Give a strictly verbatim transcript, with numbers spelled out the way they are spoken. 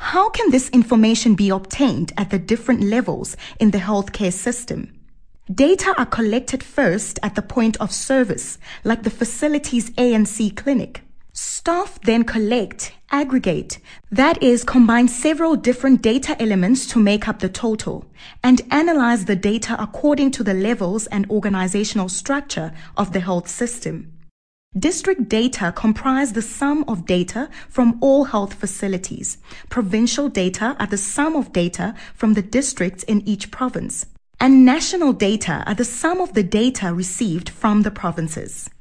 How can this information be obtained at the different levels in the healthcare system? Data are collected first at the point of service, like the facility's A and C clinic. Staff then collect, aggregate, that is, combine several different data elements to make up the total, and analyze the data according to the levels and organizational structure of the health system. District data comprise the sum of data from all health facilities. Provincial data are the sum of data from the districts in each province. And national data are the sum of the data received from the provinces.